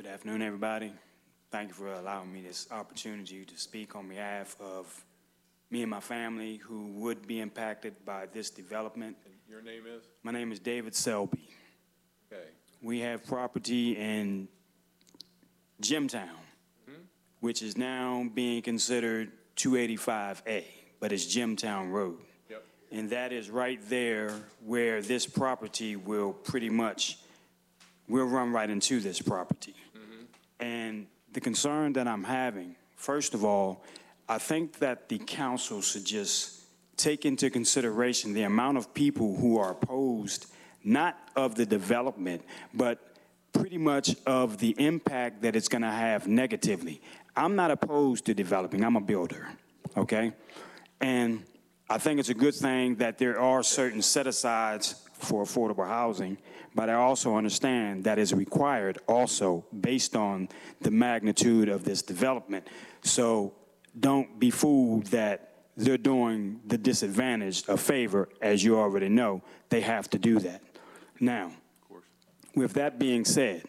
Good afternoon, everybody. Thank you for allowing me this opportunity to speak on behalf of me and my family who would be impacted by this development. And your name is? My name is David Selby. Okay. We have property in Jimtown, which is now being considered 285A, but it's Jimtown Road. Yep. And that is right there where this property will pretty much, we'll run right into this property. And the concern that I'm having, first of all, I think that the council should just take into consideration the amount of people who are opposed, not of the development, but pretty much of the impact that it's going to have negatively. I'm not opposed to developing. I'm a builder, okay? And I think it's a good thing that there are certain set-asides for affordable housing, but I also understand that is required also based on the magnitude of this development. So don't be fooled that they're doing the disadvantaged a favor. As you already know, they have to do that. Now, with that being said,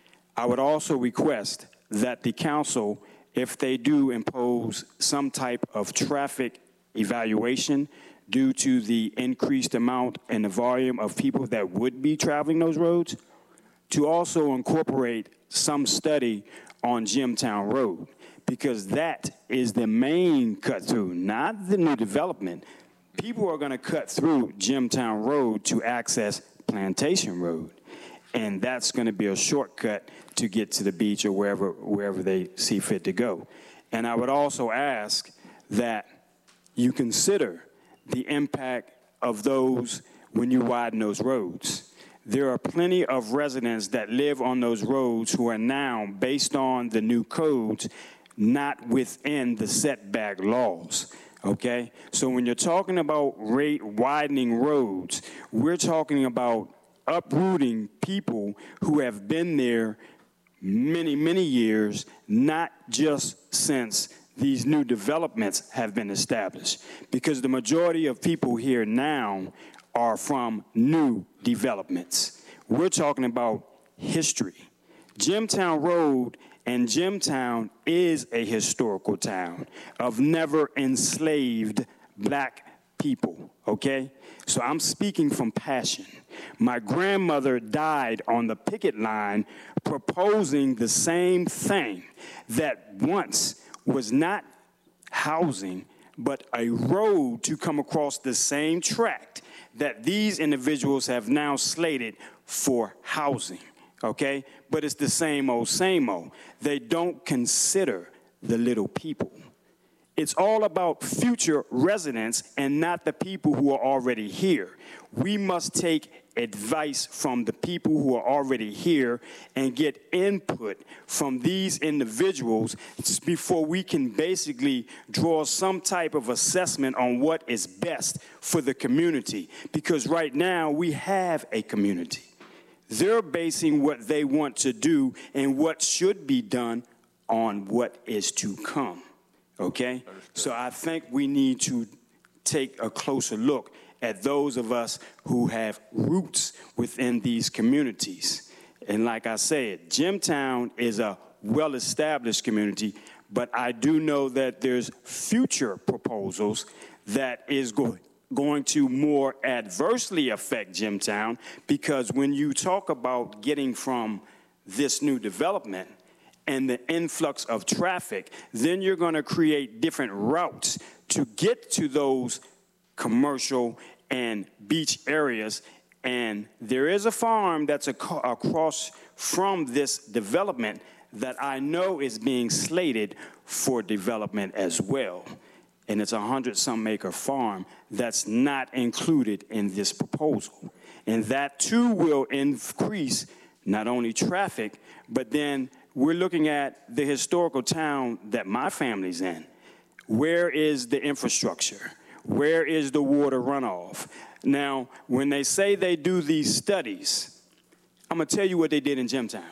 I would also request that the council, if they do impose some type of traffic evaluation due to the increased amount and the volume of people that would be traveling those roads, to also incorporate some study on Jimtown Road, because that is the main cut through, not the new development. People are going to cut through Jimtown Road to access Plantation Road, and that's going to be a shortcut to get to the beach or wherever they see fit to go. And I would also ask that you consider the impact of those when you widen those roads. There are plenty of residents that live on those roads who are now, based on the new codes, not within the setback laws, okay? So when you're talking about widening roads, we're talking about uprooting people who have been there many, many years, not just since these new developments have been established, because the majority of people here now are from new developments. We're talking about history. Jimtown Road and Jimtown is a historical town of never enslaved black people, okay? So I'm speaking from passion. My grandmother died on the picket line proposing the same thing that once was not housing, but a road to come across the same tract that these individuals have now slated for housing, okay? But it's the same old, same old. They don't consider the little people. It's all about future residents and not the people who are already here. We must take advice from the people who are already here and get input from these individuals before we can basically draw some type of assessment on what is best for the community. Because right now we have a community. They're basing what they want to do and what should be done on what is to come. Okay? So I think we need to take a closer look at those of us who have roots within these communities. And like I said, Jimtown is a well-established community, but I do know that there's future proposals that is going to more adversely affect Jimtown, because when you talk about getting from this new development and the influx of traffic, then you're going to create different routes to get to those commercial and beach areas. And there is a farm that's across from this development that I know is being slated for development as well. And it's a 100-some acre farm that's not included in this proposal. And that too will increase not only traffic, but then we're looking at the historical town that my family's in. Where is the infrastructure? Where is the water runoff? Now, when they say they do these studies, I'm going to tell you what they did in Jimtown.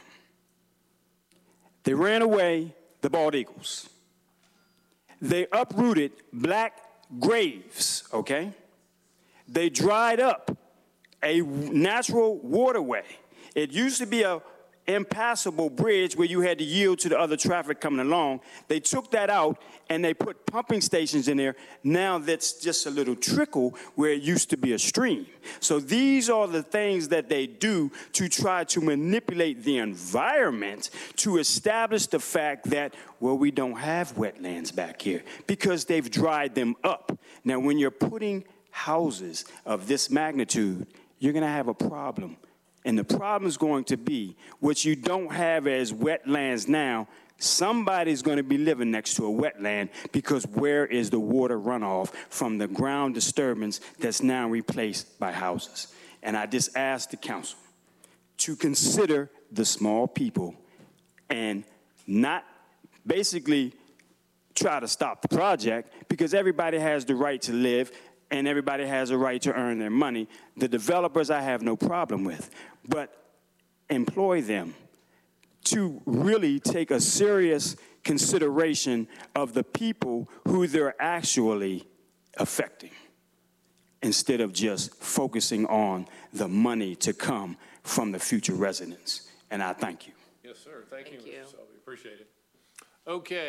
They ran away the bald eagles. They uprooted black graves, okay? They dried up a natural waterway. It used to be impassable bridge where you had to yield to the other traffic coming along. They took that out and they put pumping stations in there. Now that's just a little trickle where it used to be a stream. So these are the things that they do to try to manipulate the environment to establish the fact that, well, we don't have wetlands back here because they've dried them up. Now, when you're putting houses of this magnitude, you're going to have a problem. And the problem is going to be what you don't have as wetlands now. Somebody's going to be living next to a wetland because where is the water runoff from the ground disturbance that's now replaced by houses? And I just asked the council to consider the small people and not basically try to stop the project, because everybody has the right to live and everybody has a right to earn their money. The developers I have no problem with, but employ them to really take a serious consideration of the people who they're actually affecting, instead of just focusing on the money to come from the future residents. And I thank you. Yes, sir. Thank you, Mr. Selby. Appreciate it. Okay.